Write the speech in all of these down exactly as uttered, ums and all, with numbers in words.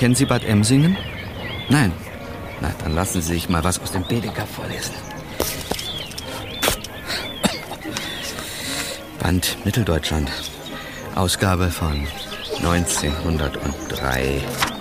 Kennen Sie Bad Emsingen? Nein. Na, dann lassen Sie sich mal was aus dem Baedeker vorlesen. Band Mitteldeutschland. Ausgabe von neunzehnhundertdrei.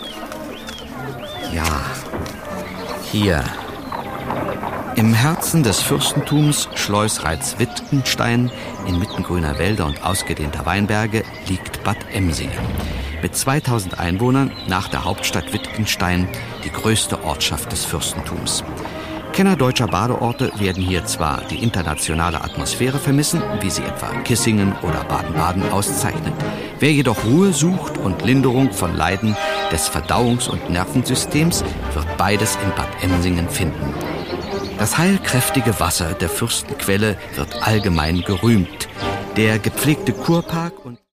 Ja, hier. Im Herzen des Fürstentums Schleusreiz-Wittgenstein, inmitten grüner Wälder und ausgedehnter Weinberge, liegt Bad Emsingen. Mit zweitausend Einwohnern, nach der Hauptstadt Wittgenstein, die größte Ortschaft des Fürstentums. Kenner deutscher Badeorte werden hier zwar die internationale Atmosphäre vermissen, wie sie etwa Kissingen oder Baden-Baden auszeichnet. Wer jedoch Ruhe sucht und Linderung von Leiden des Verdauungs- und Nervensystems, wird beides in Bad Emsingen finden. Das heilkräftige Wasser der Fürstenquelle wird allgemein gerühmt. Der gepflegte Kurpark und